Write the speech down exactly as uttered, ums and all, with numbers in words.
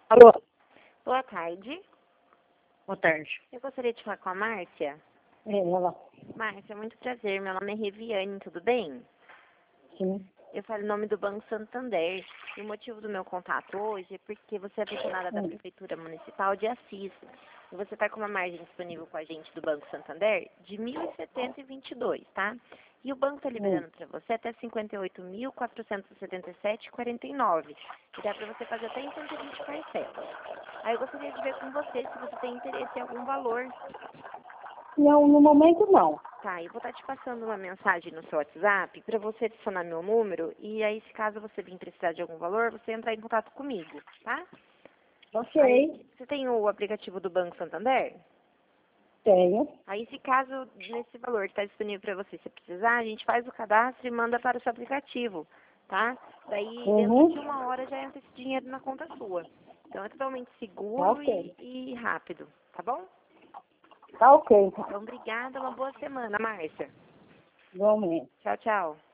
Alô, Boa tarde. boa tarde. Eu gostaria de falar com a Márcia. É, ela, Márcia, muito prazer. Meu nome é Reviane, tudo bem? sim. Eu falo em nome do Banco Santander. E o motivo do meu contato hoje é porque você é funcionária da Hum. Prefeitura Municipal de Assis. E você está com uma margem disponível com a gente do Banco Santander de mil setecentos e vinte e dois, tá? E o banco está Hum. liberando para você até cinquenta e oito mil, quatrocentos e setenta e sete vírgula quarenta e nove. E dá para você fazer até em cento e vinte parcelas. Aí eu gostaria de ver com você se você tem interesse em algum valor. Não, no momento não. Tá, eu vou estar te passando uma mensagem no seu WhatsApp para você adicionar meu número e aí, se caso você vir precisar de algum valor, você entrar em contato comigo, tá? Ok, Aí, você tem o aplicativo do Banco Santander? tenho. Aí, se caso nesse valor que está disponível para você, se precisar, a gente faz o cadastro e manda para o seu aplicativo, tá? Daí, dentro de Uhum. uma hora já entra esse dinheiro na conta sua. Então, é totalmente Tá seguro ok. e, e rápido, tá bom? Tá ok. Então, obrigada, uma boa semana, Márcia. Igualmente. Tchau, tchau.